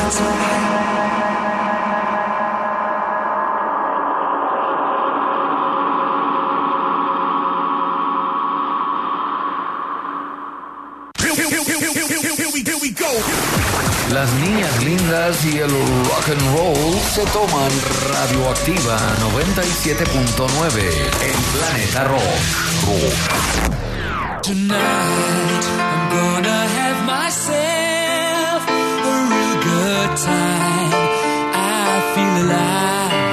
Las niñas lindas y el rock and roll se toman Radioactiva 97.9 en Planeta Rock. Tonight I'm gonna have myself a real good time. I feel alive.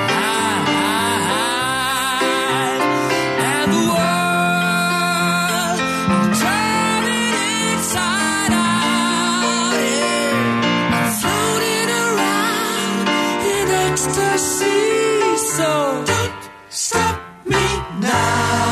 And the world, I'm turning inside out. Yeah. I'm floating around in ecstasy. So don't stop me now.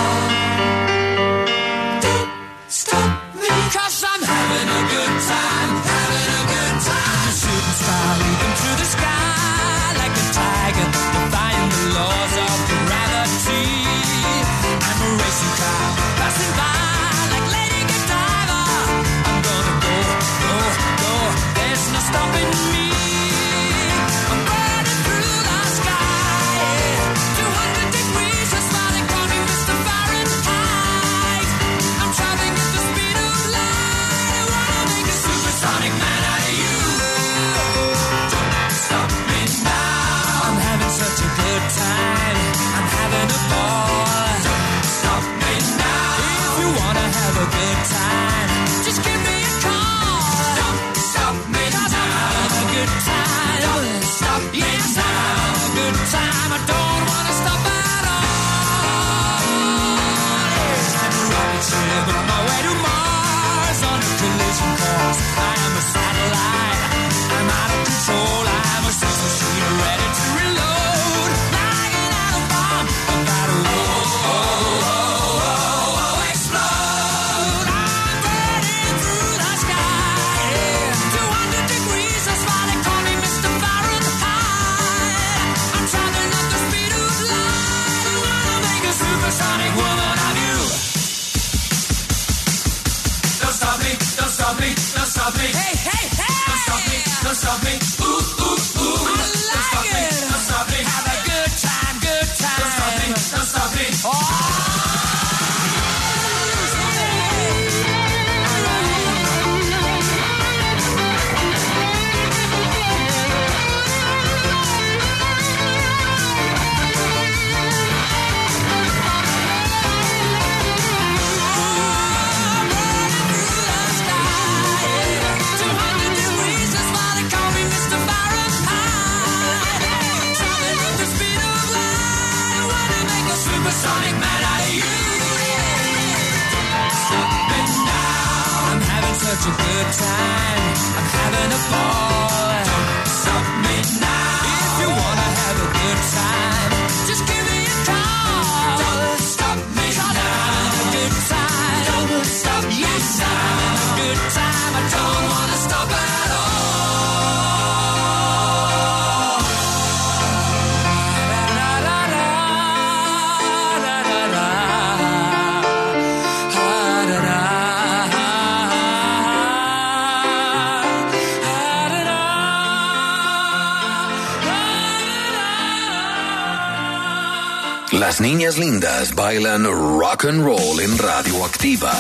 Cause I'm having a good time, having a good time. Shooting star leaping through the sky like a tiger, defying the laws of gravity. I'm a racing car passing by like Lady Godiva. I'm gonna go, go, go. There's no stopping me. I'm burning through the sky, yeah. 200 degrees, that's why they call me Mr. Fahrenheit. I'm traveling at the speed of Sonic man out of you. Don't stop me now. I'm having such a good time. I'm having a ball. Don't stop me now. If you wanna have a good time, just give me a call. Don't stop me now. I'm having a good time. Don't stop me now. I'm having a good time. I don't wanna stop at all. I'm a rocket ship on my way to Mars on a collision course. I'm a satellite, I'm out of control, I'm a sex machine ready to reload. Like an atom bomb, about to explode. I'm burning through the sky, yeah. 200 degrees, that's why they call me Mr. Fahrenheit. I'm traveling at the speed of light. I wanna make a supersonic woman of you. Don't stop me, don't stop me, don't stop me. Hey, hey, hey! Don't stop me, don't stop me. Ooh, ooh, ooh. I like don't stop it. Me, don't stop me. Have a good time, good time. Don't stop me, don't stop me. Oh! Sonic man out of you. Stop me now. I'm having such a good time. I'm having a ball. Stop me now. If you wanna have a good time, just give me a call. Don't stop me now. I'm having a good time. Don't stop me now. I'm having a good time. I don't wanna stop at all. Las niñas lindas bailan rock and roll en Radioactiva.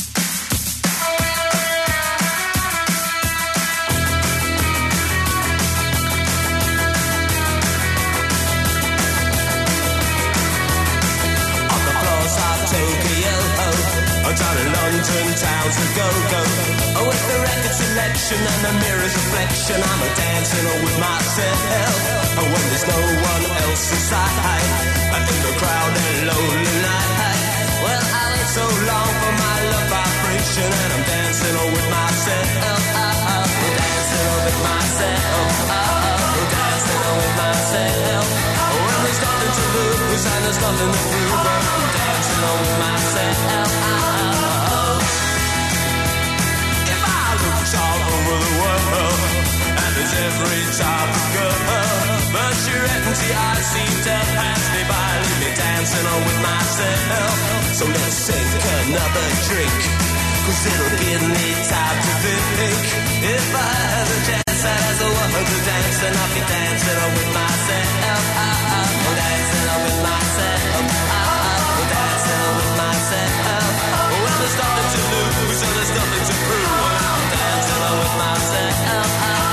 Down in London town to go. Oh, with the record selection and the mirror's reflection, I'm a dancing with myself. Oh, when there's no one else inside, in the crowded lonely night. Well, I wait so long for my love vibration, and I'm dancing with myself. Dancing with myself. Dancing with myself. Oh, when there's nothing to lose and there's nothing to prove, I'm dancing with myself. All over the world, and there's every type of girl, but your empty eyes seem to pass me by, leave me dancing on with myself. So let's sink another drink, 'cause it'll give me time to think. If I had a chance as a woman to dancing, I'll be dancing with myself. Dancing with myself. Dancing with myself. Well, there's nothing to lose and there's nothing to prove. I'm dancing with myself.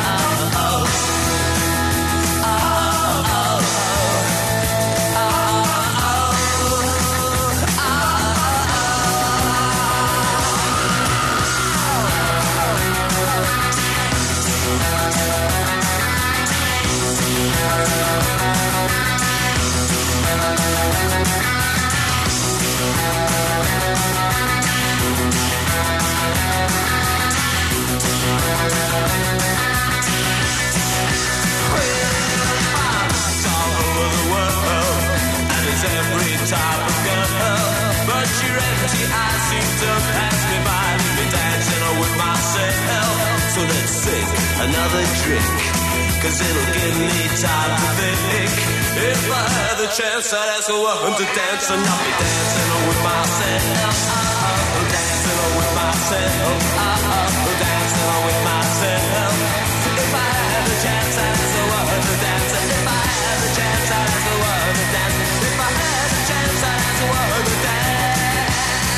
Every type of girl, but your empty eyes seem to pass me by. Leave me dancing with myself. So let's sink another drink, 'cause it'll give me time to think. If I had the chance, I'd ask a woman to dance, and I'll be dancing with myself. Dancing with myself. Dancing with myself. If I had the chance, I'd ask a woman to dance, and if I had the chance, I'd ask a woman to dance. If I had the chance, I'd ask a woman to dance.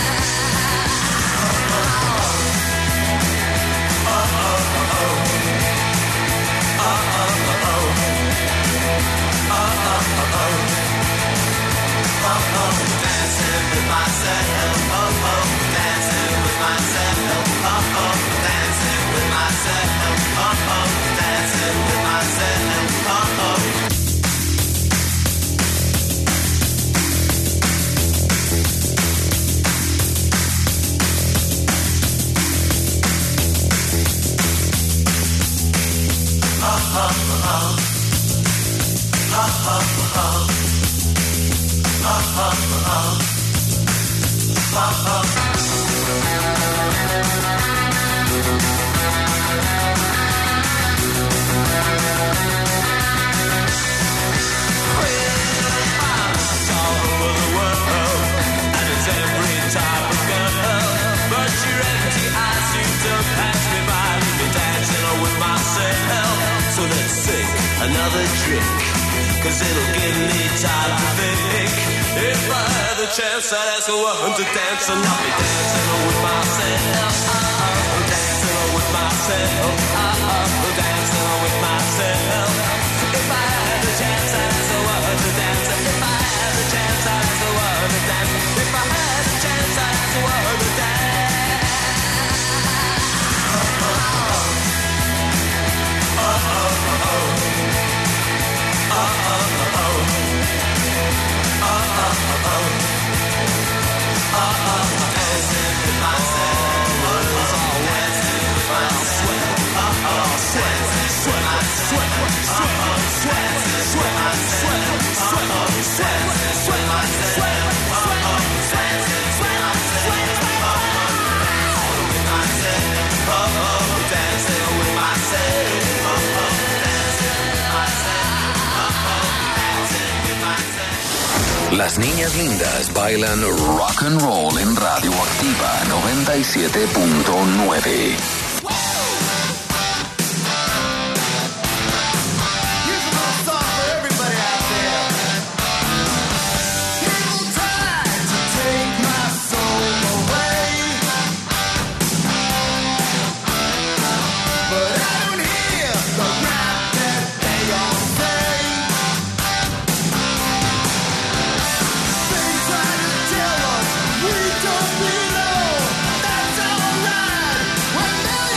Dancing with myself. Dancing with myself. Dancing with myself. Dancing with myself. Another drink, 'cause it'll give me time to think. If I had the chance, I'd ask a woman to dance, and I'll be dancing with myself. Dancing with myself. Dancing with myself. If I had the chance, I'd ask a woman to dance, and if I had the chance, I'd ask a woman to dance. If I had the chance, I'd ask a woman to dance. Las niñas lindas bailan rock and roll en Radioactiva 97.9. Don't be alone. That's alright. When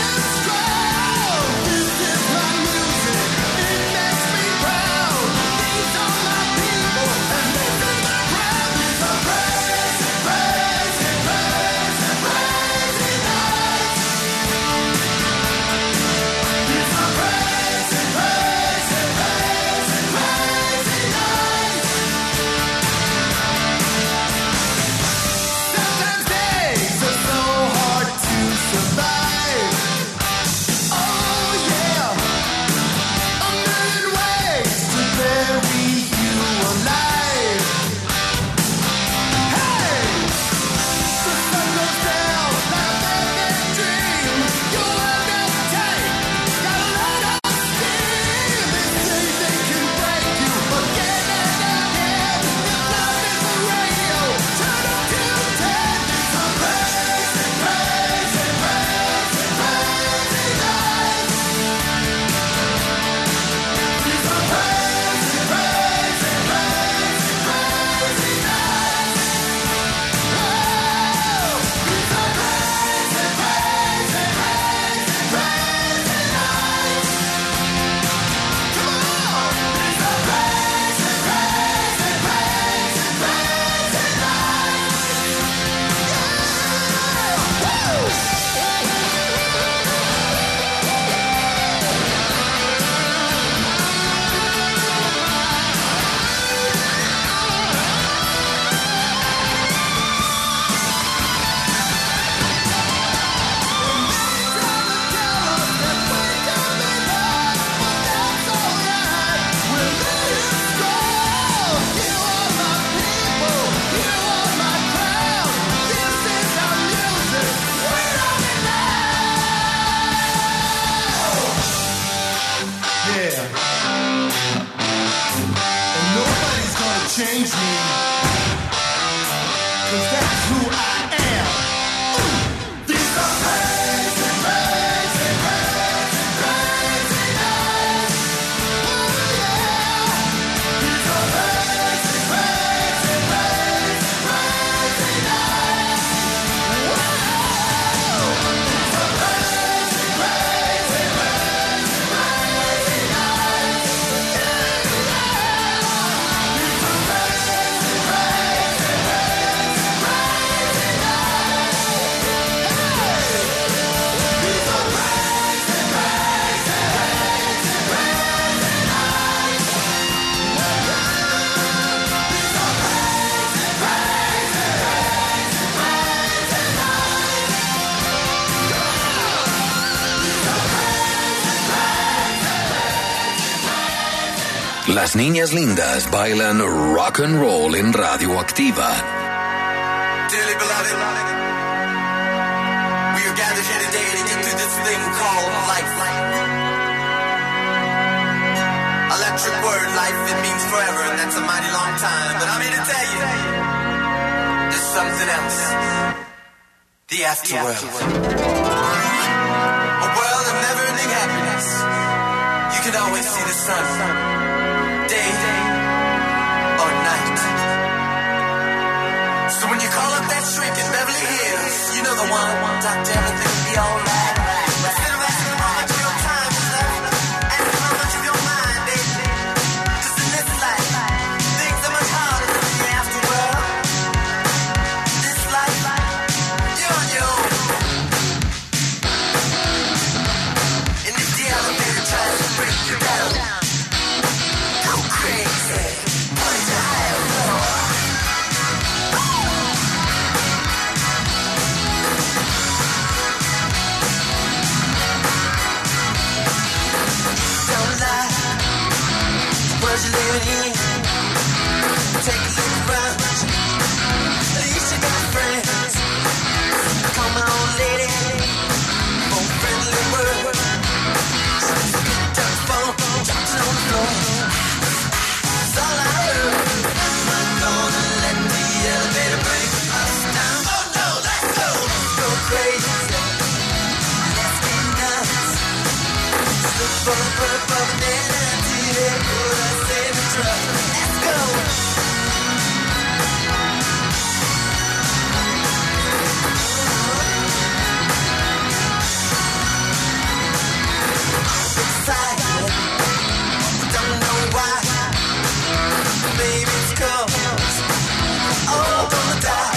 Las niñas lindas bailan rock and roll en Radioactiva. Dearly beloved, we are gathered here today to get through this thing called life. Electric word, life, it means forever, and that's a mighty long time. But I'm here to tell you, there's something else. The afterworld. A world of never-ending happiness. You can always see the sun, day or night. So when you call up that shrink in Beverly Hills, you know the one, Dr. Everything will be alright. Instead of asking how much of your time is left, ask how much of your mind, baby. Just in this life, things are much harder than in the afterworld. This life, you're on your own. And if the elevator tries to break you down, go crazy. Put it higher, lower. You're living in. Take a look around. At least you got friends. Come on, lady. For friendly word. So picked up the phone, dropped it on the floor. That's all I heard. I'm not gonna let the elevator break us down. Oh no, let's go. Let's go crazy. Let's get nuts. Let's look for the purple of an entity. Let's go. Excited, don't know why. Maybe it's 'cause all gonna die.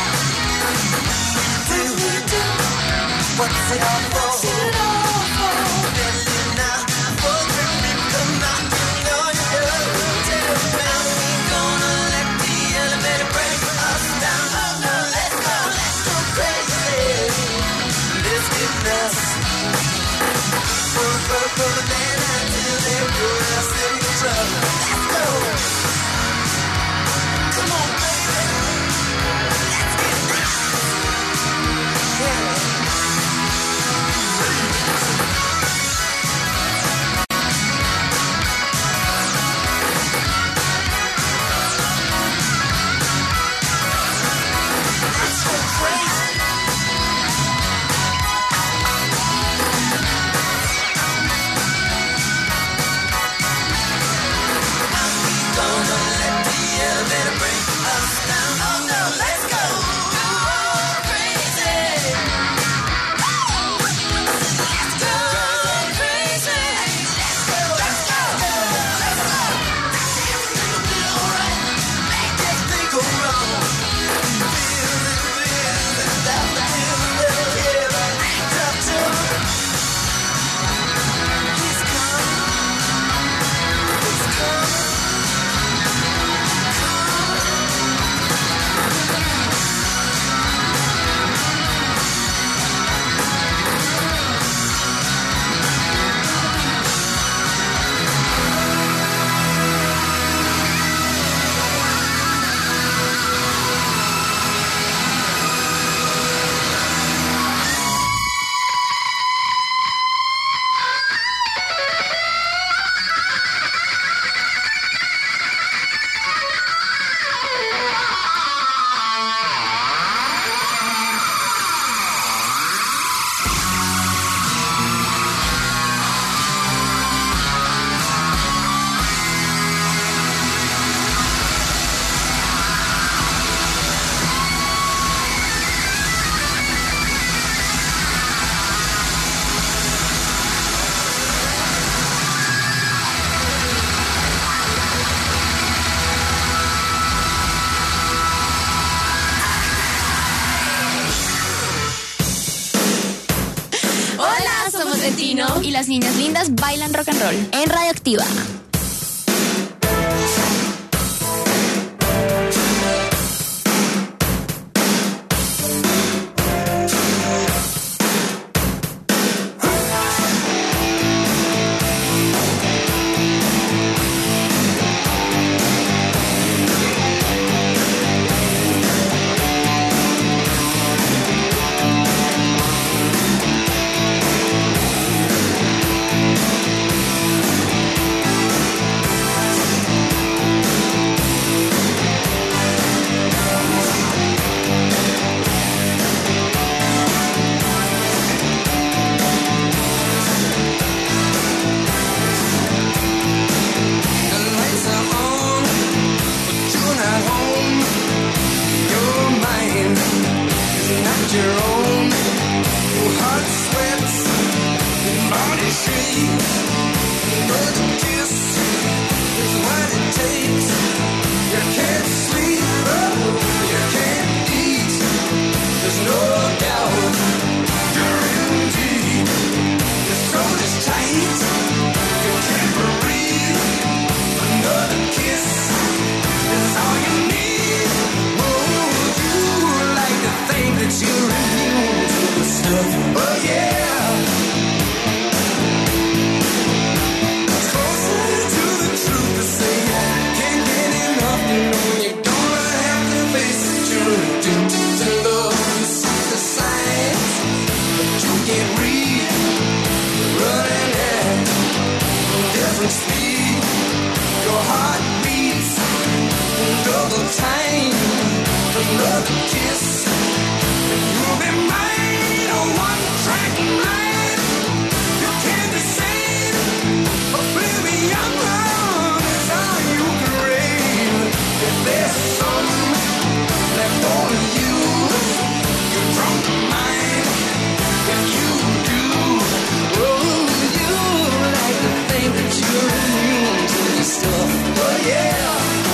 Do what's it all for? Y las niñas lindas bailan rock and roll en Radioactiva. speed. Your heart beats double time. Another kiss. You'll be mine on one track night. You can't be sane. Oblivion is all you can reign. If there's some left on you, you're drunk mind. If you do, oh, you like to think that you're immune to this stuff. Oh yeah.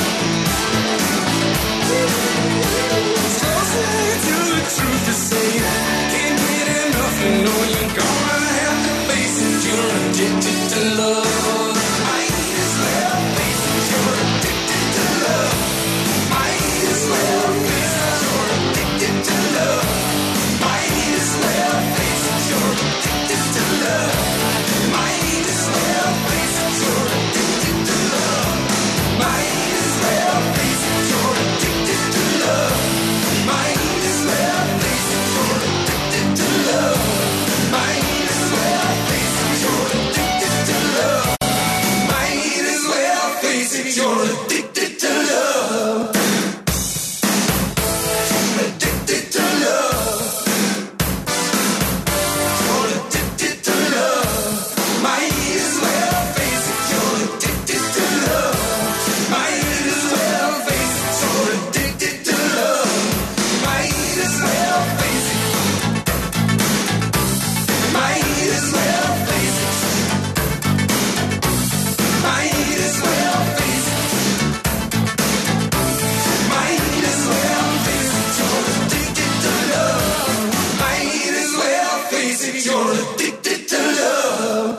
It's closer to the truth to say. Can't get enough, you know you're gonna have to face it. You're addicted to love. Might as well face it. You're addicted to love. Might as well face it. You're addicted to love. Might as well face it. You're addicted to love. Might as well face it. You're addicted to love. Might as well face it. You're addicted to love. Might as well face it. You're addicted to love. Might as well face it. You're addicted to love. Might as well face it. You're addicted to love. Addicted to love. You're addicted to love. Might as well face it. You're addicted to love. Might as well face it. You're addicted to love. Might as well face it. Might as well face it. Might as well face it. Might as well face it. You're addicted to love. Might as well face it. You're addicted to love.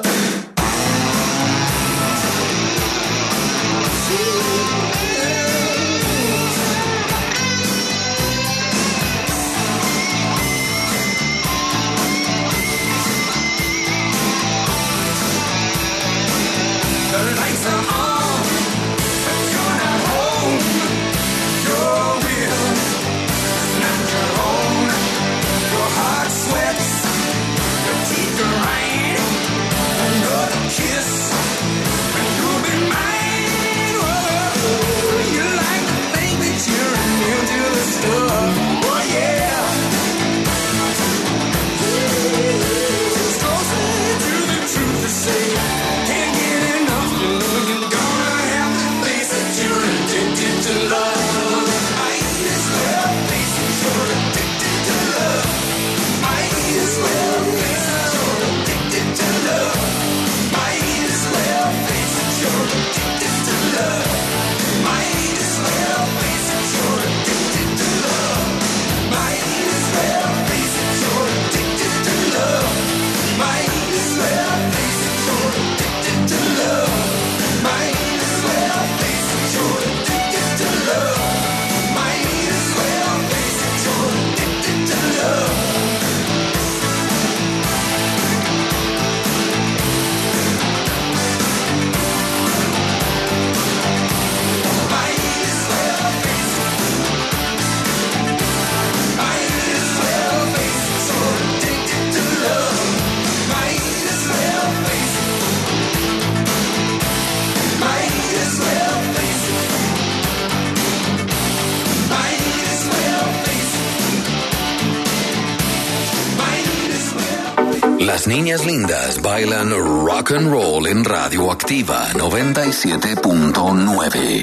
The lights are on, but you're not home. Your will is not your own. Your heart sweats, your teeth grind. Another kiss, and you'll be mine. Whoa, you like to think that you're immune to the stuff. Oh yeah. It's closer to the truth to say. Can't get enough, you know you're gonna have to face it. You're addicted to love. Might as well face it. You're addicted to love. Might as well face it. You're addicted to love. Might as well face it. You're addicted to love. Might as well face it. You're addicted to love. Might as well face it. You're addicted to love. Might as well face it. You're addicted to love. Might as well face it. You're addicted to love. Might as well face it. You're addicted to love. Might as well face it. Might as well face it. You're addicted to love. Might as well face it. Might as well face it. Might as well face it. Might as well. Las niñas lindas bailan rock and roll en Radioactiva 97.9.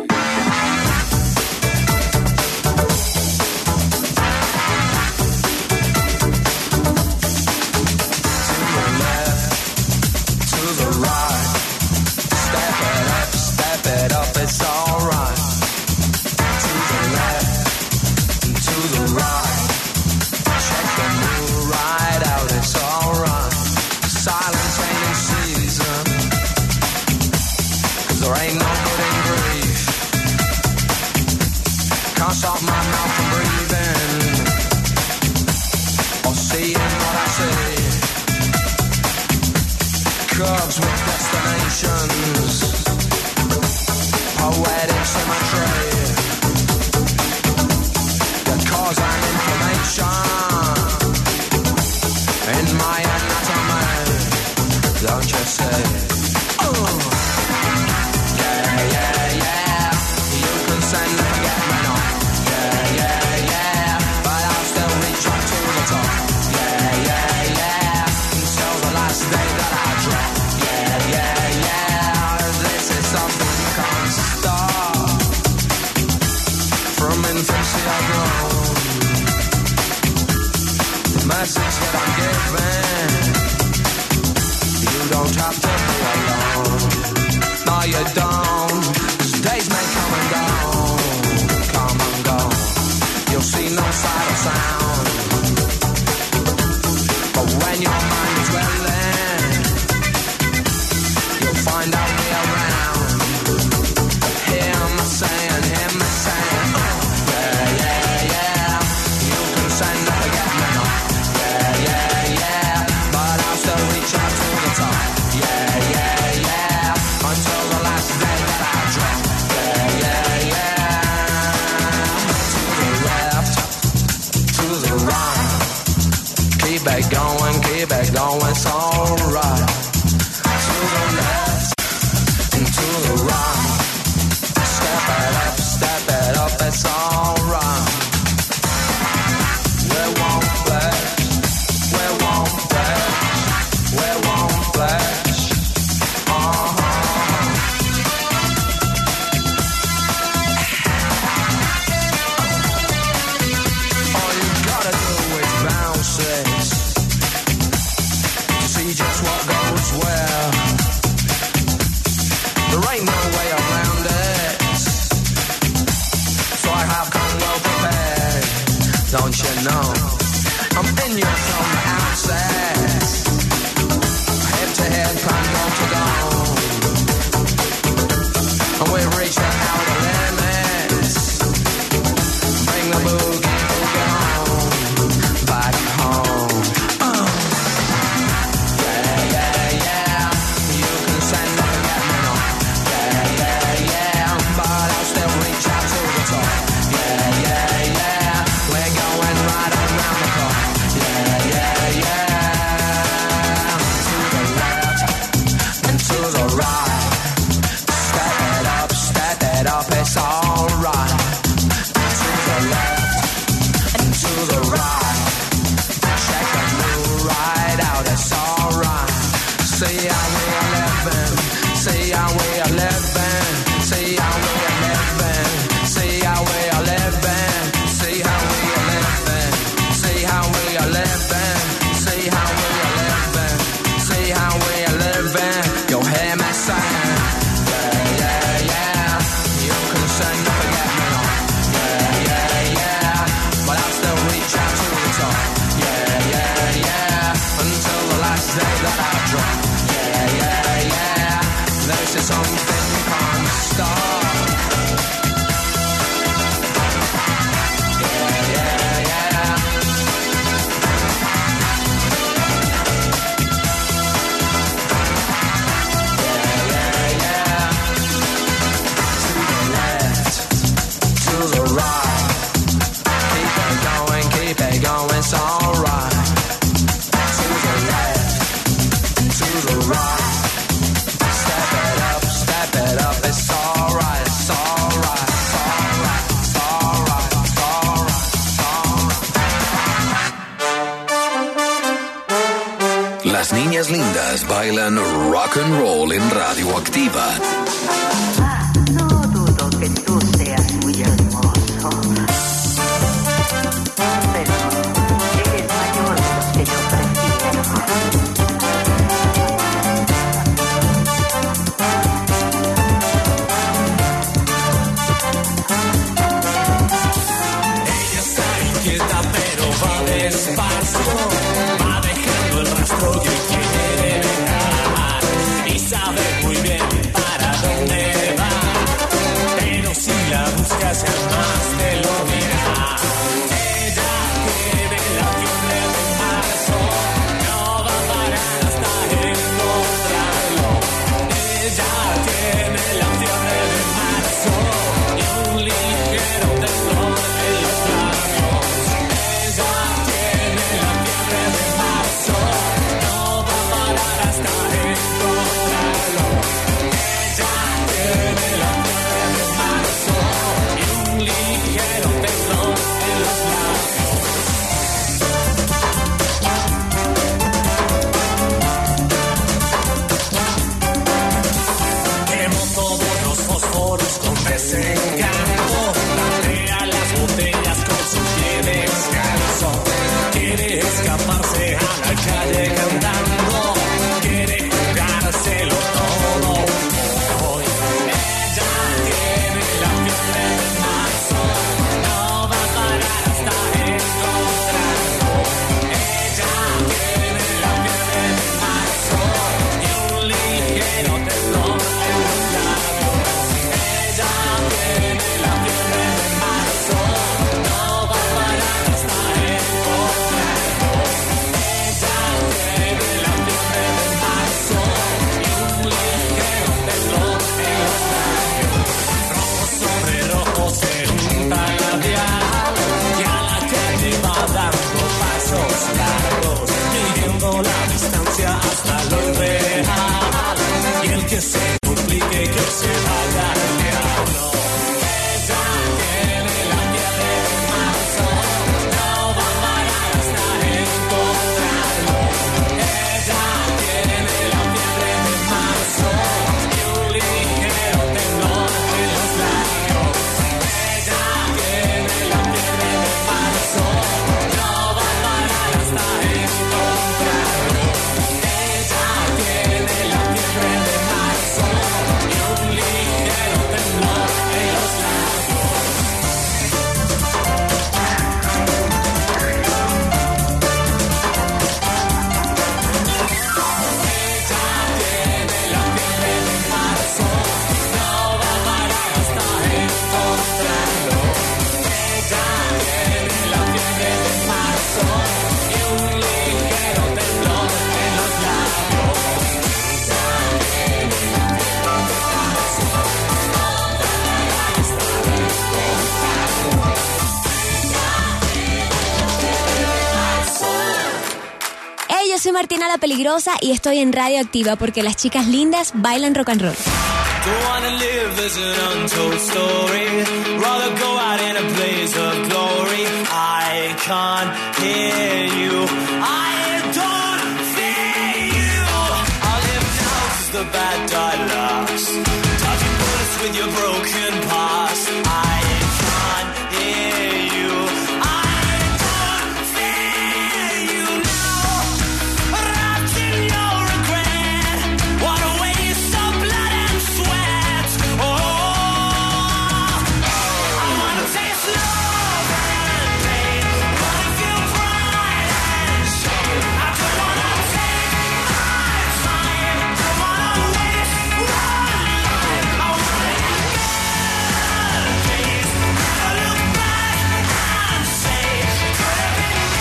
To the right, step it up, it's alright. To the left, to the right, check the mood right out, it's alright. Silence ain't in season, 'cause there ain't no good in grief. Can't stop my mouth from breathing, or seeing what I see. Curves with destinations, poetic symmetry that cause an inflammation in my anatomy. Don't you say? be alone. No, you don't. 'Cause days may come and go. Come and go. You'll see no sight or sound. But when your mind is willing, you'll find out me around. Hear me saying, yeah, yeah, yeah. You can send up a get me now. Yeah, yeah, yeah. But I'll still reach out to the top. Yeah, yeah, yeah. Until the last day that I drop. Yeah, yeah, yeah. To the left, to the right. Keep it going, it's alright. To the left, and to the right. Step it up, it's alright. We won't flash, we won't flash, we won't flash. All you gotta do is bounce it. See just what goes where. There ain't no way around it. So I have come well prepared. Don't you know? I'm in you from the outset. Head to head, pan to go. And we've reached the outer limits. Bring the boogie on. Back home. It's alright. To the left and to the right. Check the new ride out. It's alright. See how we are living. See how we are living. See how we are living. See how we are living. See how we are living. See how we are living. See how we are living. See how we are living. You'll hear me saying, yeah, yeah, yeah. You can send up a get me on. Yeah, yeah, yeah. But I'll still reach out to the top. Yeah, yeah, yeah. Until the last day that I drop. Yeah, yeah, yeah. This is something you can't stop. Yeah, yeah, yeah. Yeah, yeah, yeah. To the left, to the right. Keep it going, it's alright. To the left, to the right. Step it up, it's alright, it's alright, it's alright, it's alright, it's alright. Las niñas lindas bailan rock and roll en Radioactiva. No dudo que tú seas muy hermoso, pero eres mayor de lo que yo prefiero. Ella está inquieta pero va despacio. Va dejando el rastro que quiere dejar. Y sabe muy bien para dónde va. Pero si la buscas jamás te lo dirá. Ella tiene la fiebre de marzo. No va a parar hasta encontrarlo. Ella tiene la fiebre de marzo. Y un ligero temblor en los labios. Ella tiene la fiebre de marzo. No va a parar hasta encontrarlo. hasta lo irreal. Y el que se complique, que se vaya al diablo. Ella tiene la fiebre de marzo, no va a parar hasta encontrarlo. Ella tiene la fiebre de marzo y un ligero temblor en los labios. Ella tiene la fiebre de marzo, no va a parar hasta encontrarlo. Ella tiene la fiebre de marzo y un ligero temblor en los labios. Hey, yo soy Martina la Peligrosa y estoy en Radio Activa porque las chicas lindas bailan rock and roll. Don't wanna live as an untold story. Rather go out in a blaze of glory. I can't hear you. I don't fear you. I'll live now 'cause the bad die last. Dodging bullets with your broken past. I can't hear you. I don't fear you now. Wrapped in your regret. What a waste of blood and sweat. Oh, I wanna taste love and pain. Wanna feel pride and shame. I don't wanna take my time. Don't wanna waste one life. I wanna get peace. Never look back and say, could have been me.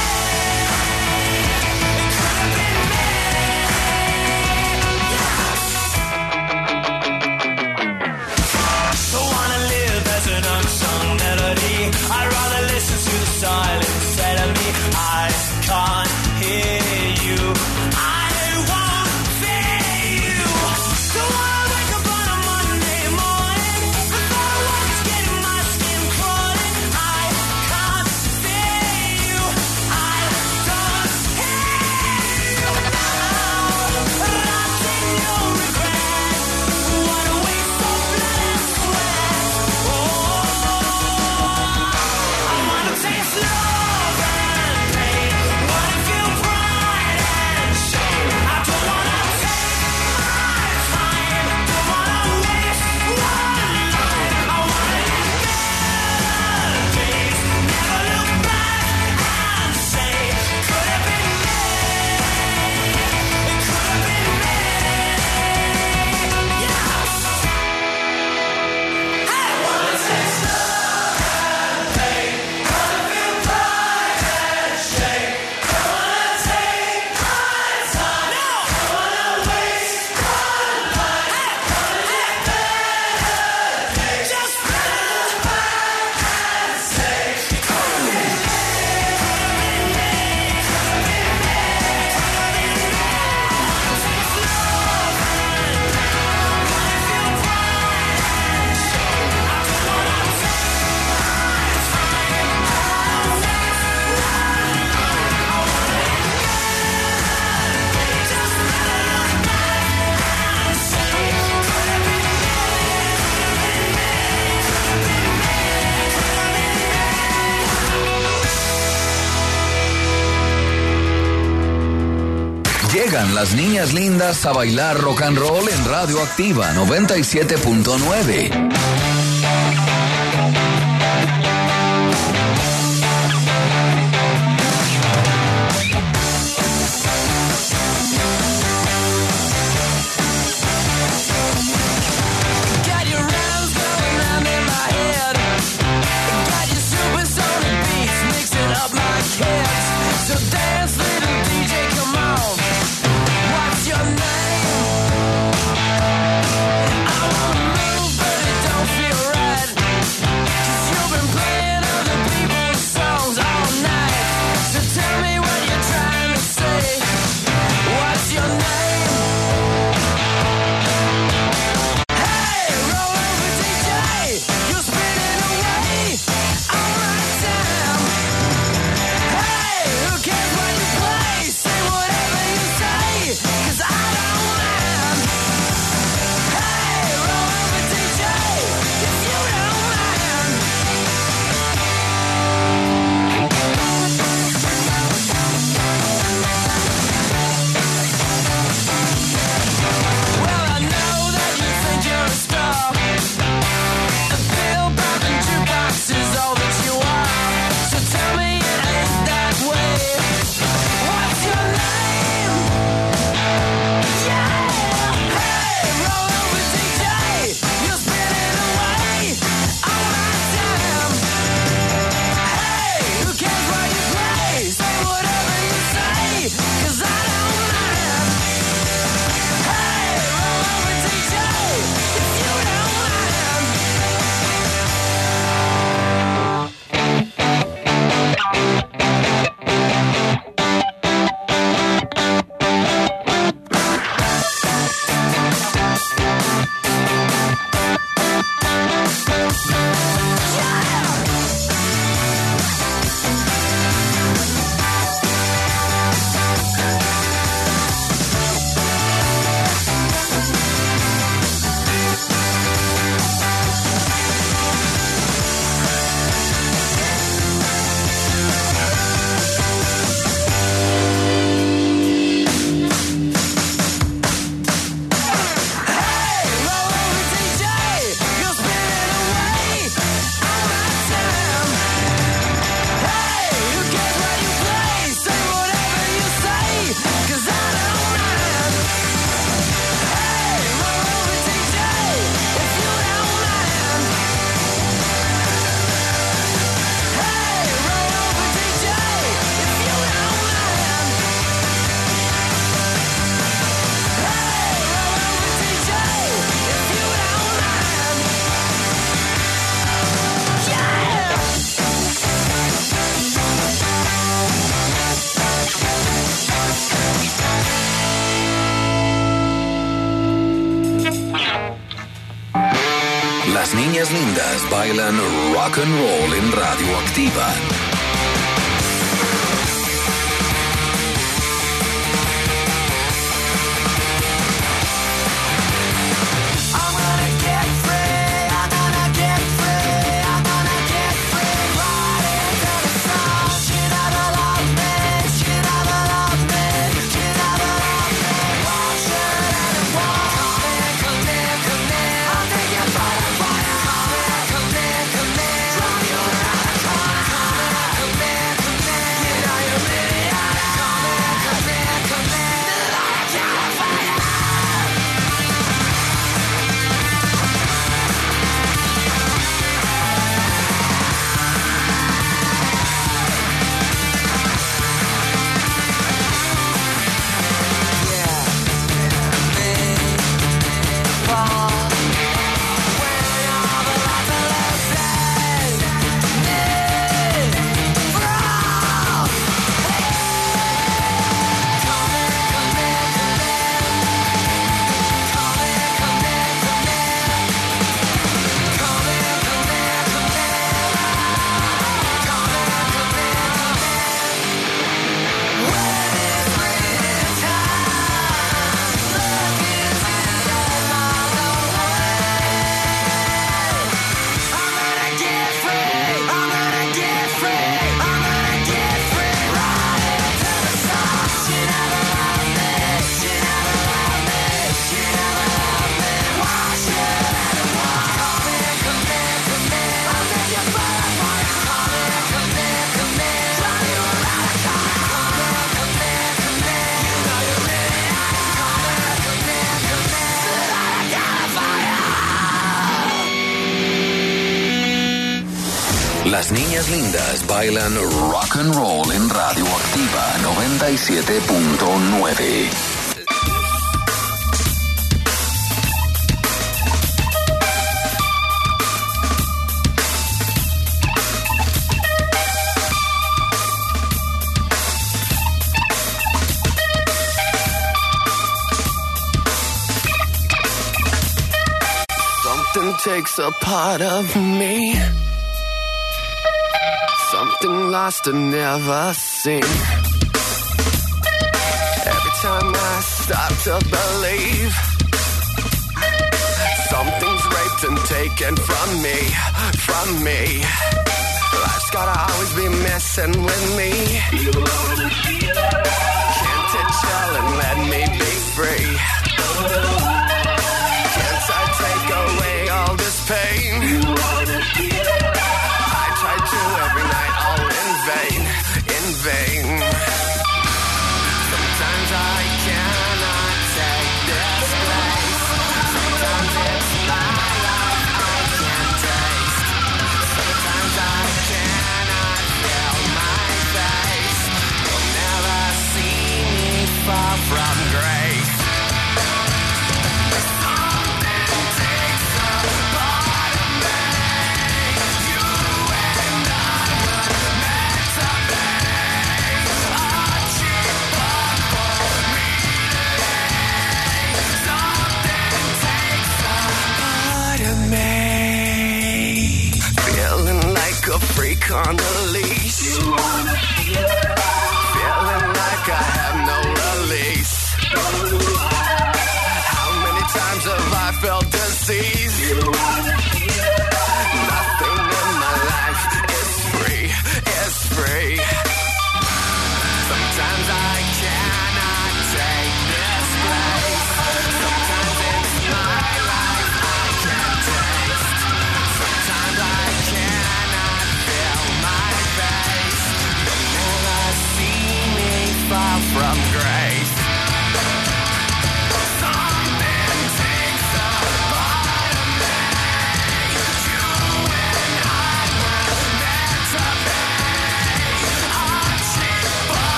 It could have been me. Don't wanna live as an unsung melody. I'd rather listen to the silence said of me. I can't hear you. I won't fear you. Don't wanna wake up on a Monday morning. The thought of work is getting my skin crawling. I can't fear you. I don't hear you now. Wrapped in your regret. What a waste of blood and sweat. Oh, I wanna taste love and pain. Wanna feel pride and shame. I don't wanna take my time. Don't wanna waste one life. I wanna get peace. Never look back and say, could have been me. It could have been me. Yeah. I wanna taste love and pain. Wanna feel pride and shame. Don't wanna take my time. Don't wanna waste one life. Wanna get better. Just look back and say, could have been me. Could have been me. Could have been me. Could have been me. I wanna taste love and pain. Wanna feel pride and shame. I don't wanna take my time. I wanna waste one life. I wanna get better. Just look back and say, could have been me. Could have been me. Could have been me. Could have been me. Llegan las niñas lindas a bailar rock and roll en Radio Activa 97.9. Got your rounds going round in my head. Got your supersonic beats mixing up my kids. So dance, little DJ, come on. What's your name? I wanna move, but it don't Las niñas lindas bailan rock and roll en Radioactiva. Las niñas lindas bailan rock and roll en Radioactiva 97.9. Something takes a part of me. Something lost and never seen. Every time I start to believe something's raped and taken from me. Life's gotta always be messing with me. Can't it chill and let me be free? Can't I take away all this pain? I do every night, all in vain. Sometimes I cannot take this place. Sometimes it's my life I can't taste. Sometimes I cannot feel my face. You'll never see me far from grace. A freak on a leash. Feeling like I have no release. How many times have I felt disease? Nothing in my life is free. Sometimes I cannot take this place. Sometimes it's my life I can't taste. Sometimes I cannot feel my face. You'll never see me far from grace. Something takes a part of me.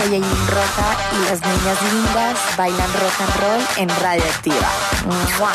soy Yailin Roca y las niñas lindas bailan rock and roll en Radioactiva. ¡Mua!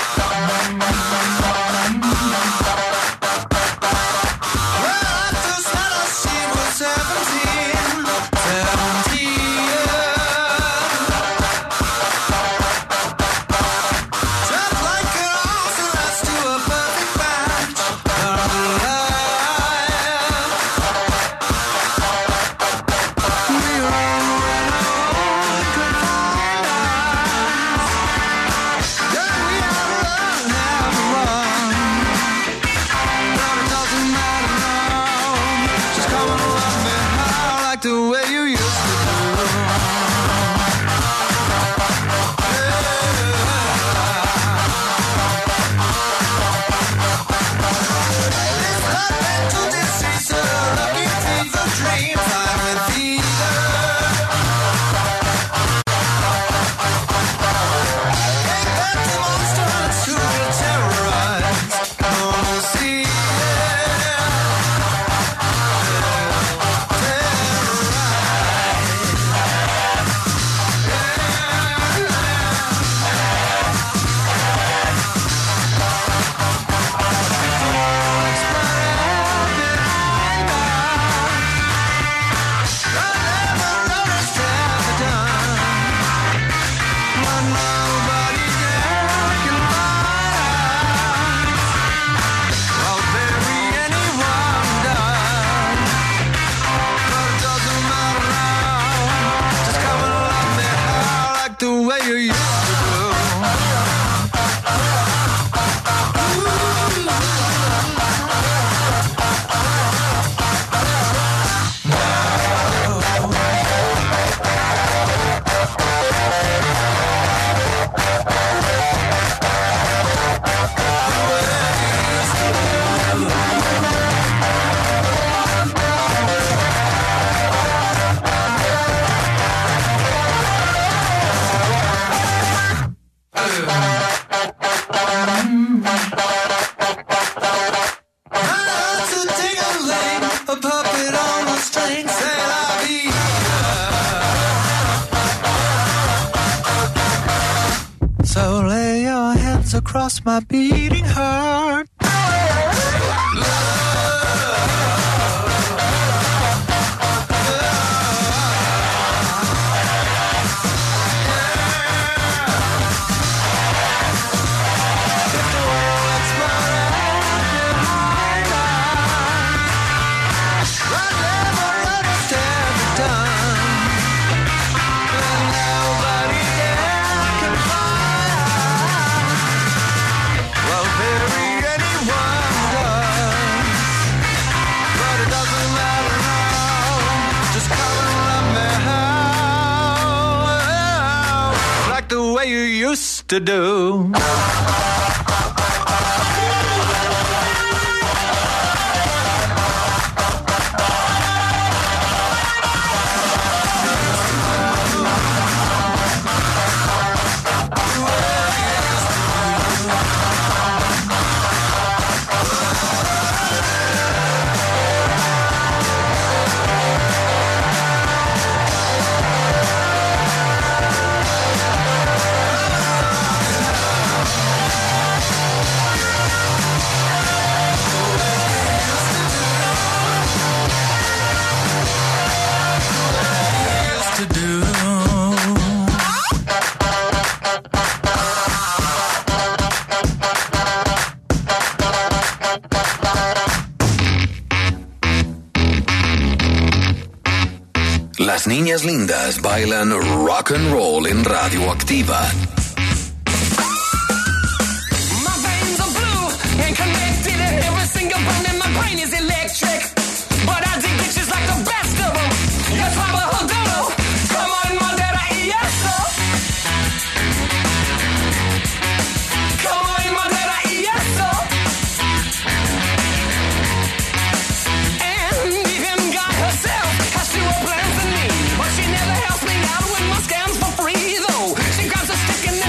Across my beating heart. To do. Las niñas lindas bailan rock and roll en Radioactiva. My veins are blue and connected, and every single bone in my brain is electric. But I dig bitches like the best of them. Yo trabajo duro, como en madera y eso. Como en madera y eso. And even God herself has fewer plans than me, but she never helps me out with my scams for free, though. She grabs a stick and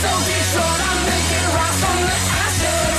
So Detroit, I'm making rock from the ashes.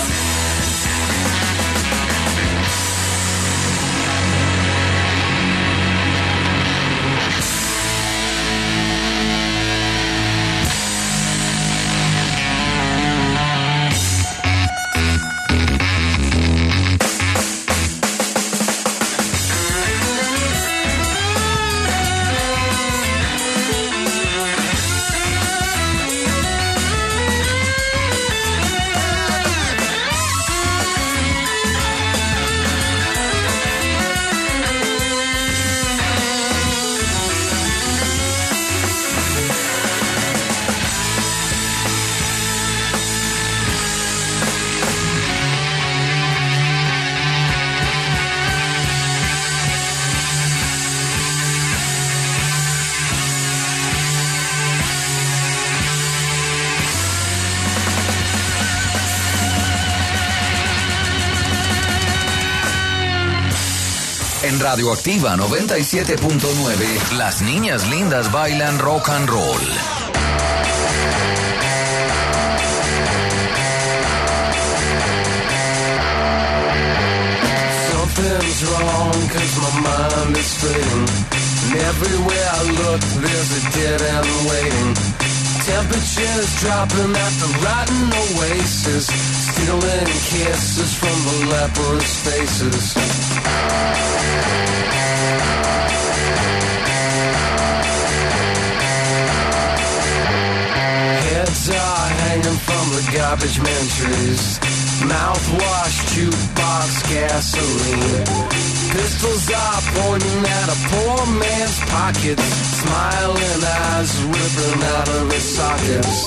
En Radioactiva 97.9, las niñas lindas bailan rock and roll. Something's wrong, cause my mind is fading. And everywhere I look, there's a dead end waiting. Temperatures dropping at the rotten oasis, stealing kisses from the leprous faces. Heads are hanging from the garbage man trees. Mouthwash, jukebox, gasoline. Pistols are pointing at a poor man's pockets. Smiling eyes ripping out of his sockets.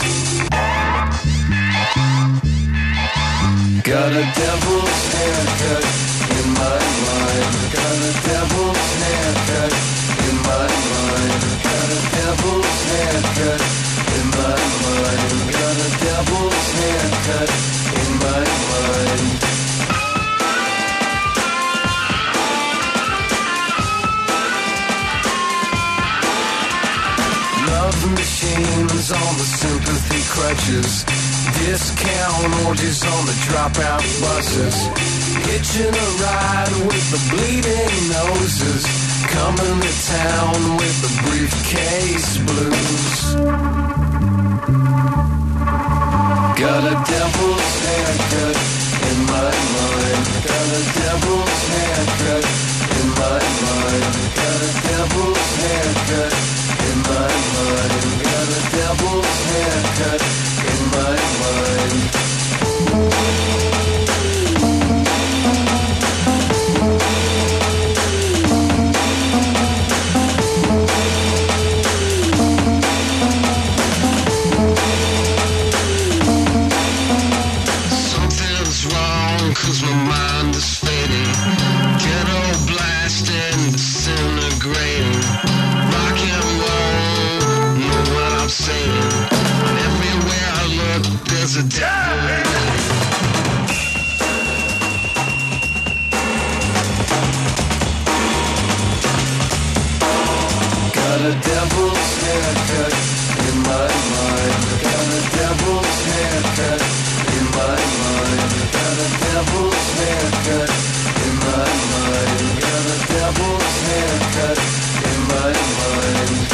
Got a devil's haircut in my mind. Got a devil's haircut in my mind. Got a devil's haircut in my mind. Got a devil's haircut in my mind. Love machines on the sympathy crutches. Discount orgies on the dropout buses. Hitching a ride with the bleeding noses. Coming to town with the briefcase blues. Got a devil's haircut in my mind. Got a devil's haircut in my mind. Got a devil's haircut in my mind. Got a devil's haircut in my mind. Something's wrong, cause my mind is fading. Ghetto blasting, disintegrating. Rock and roll, know what I'm saying. And everywhere I look, there's a devil waiting. Got a devil's haircut in my mind. Got a devil's haircut in my mind. Got a devil's haircut in my mind. Got a devil's haircut in my mind.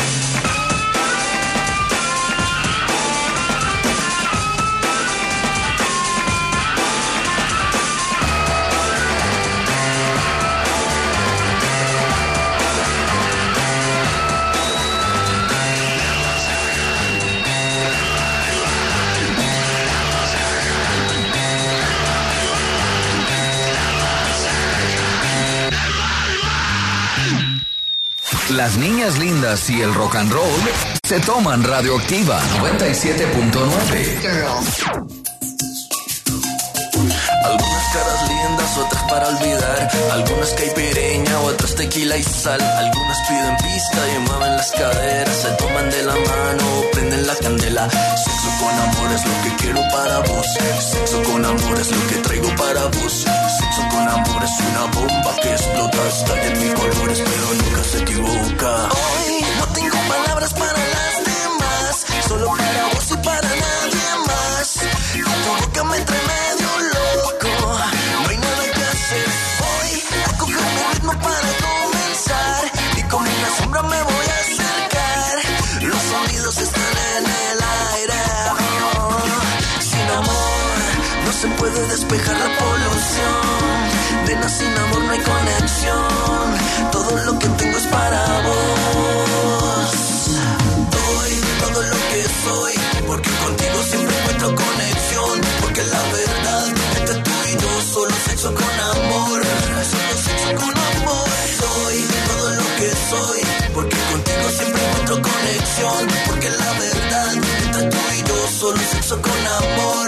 Las niñas lindas y el rock and roll se toman Radioactiva 97.9. Algunas caras lindas, otras para olvidar. Algunas caipirinha, otras tequila y sal. Algunas piden pista y mueven las caderas. Se toman de la mano, prenden la candela. Sexo con amor es lo que quiero para vos. Sexo con amor es lo que traigo para vos. Sexo con amor es una bomba que explota. Estalla en mil colores pero nunca se equivoca. Hoy no tengo palabras para las demás, solo para vos y para nadie más. puede despejar la polución. Nena, sin amor no hay conexión. Todo lo que tengo es para vos. Doy todo lo que soy, porque contigo siempre encuentro conexión. Porque la verdad, entre tú y yo, solo sexo con amor. Solo sexo con amor. Soy todo lo que soy, porque contigo siempre encuentro conexión. Porque la verdad, entre tú y yo, solo sexo con amor.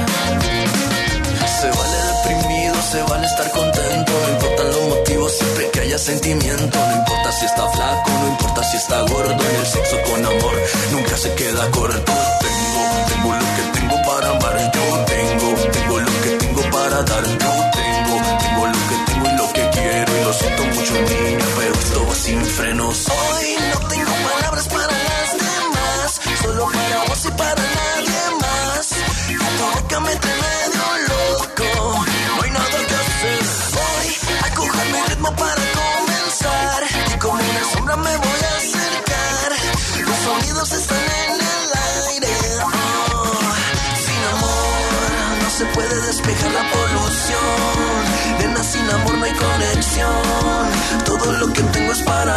Se vale deprimido, se vale estar contento. No importan los motivos, siempre que haya sentimiento. No importa si está flaco, no importa si está gordo. En el sexo con amor nunca se queda corto. Tengo lo que tengo para amar. Yo tengo lo que tengo para dar. Yo tengo lo que tengo y lo que quiero. Y lo siento mucho, niña, pero esto va sin frenos. Hoy no tengo palabras para las demás, solo para vos y para nadie más. Tu boca me trae medio loco, no hay nada que hacer. Voy a coger mi ritmo para comenzar, y como una sombra me voy a acercar. Los sonidos están en el aire. Sin amor no se puede despejar la polución. Nena, sin amor no hay conexión. Todo lo que tengo es para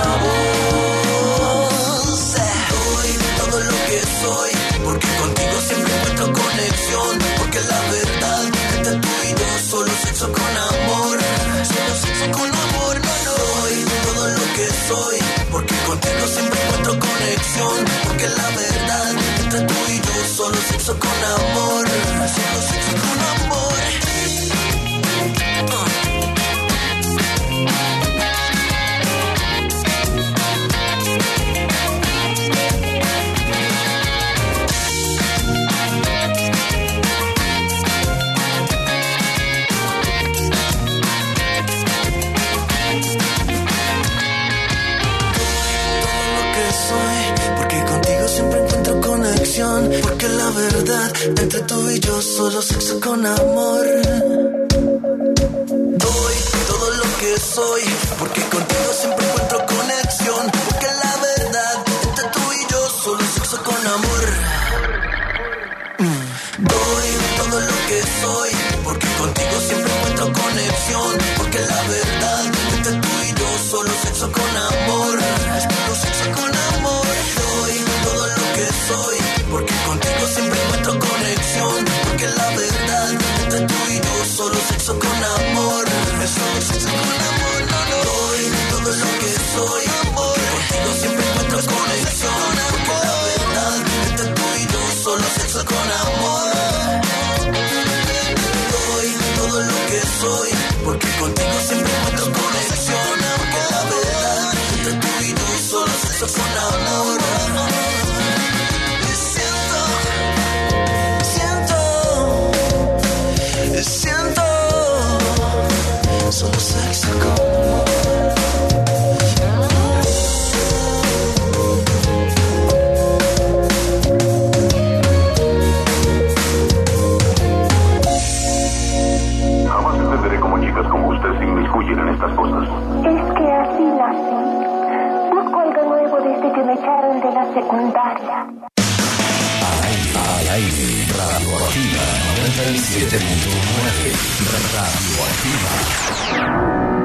vos. Doy todo lo que soy, porque contigo siempre encuentro conexión. Porque la verdad, entre tú y yo, solo sexo con amor. Solo sexo con amor, no, no. Doy todo lo que soy, porque contigo siempre encuentro conexión. Porque la verdad, entre tú y yo, solo sexo con amor. Solo sexo con amor. Porque la verdad, entre tú y yo, solo sexo con amor. Doy todo lo que soy, porque contigo siempre encuentro conexión. Porque la verdad, entre tú y yo, solo sexo con amor. Doy todo lo que soy, porque contigo siempre encuentro conexión. Porque la verdad, entre tú y yo, solo sexo con amor. Solo sexo con amor. Doy todo lo que soy, porque contigo siempre encuentro conexión. Porque la verdad, entre tú y yo, solo sexo con amor. Solo sexo con amor, no, no. Doy todo lo que soy, amor. Contigo siempre encuentro conexión. Porque la verdad, entre tú y yo, solo sexo con amor. Doy todo lo que soy, porque contigo siempre encuentro conexión. Porque la verdad, entre tú y yo, solo sexo con amor. Siento solo sexo con amor. Jamás entenderé cómo chicas como usted se inmiscuyen en estas cosas. Es que así nací. Busco algo nuevo desde que me echaron de la secundaria. Al aire, Radioactiva 97.9. Radioactiva.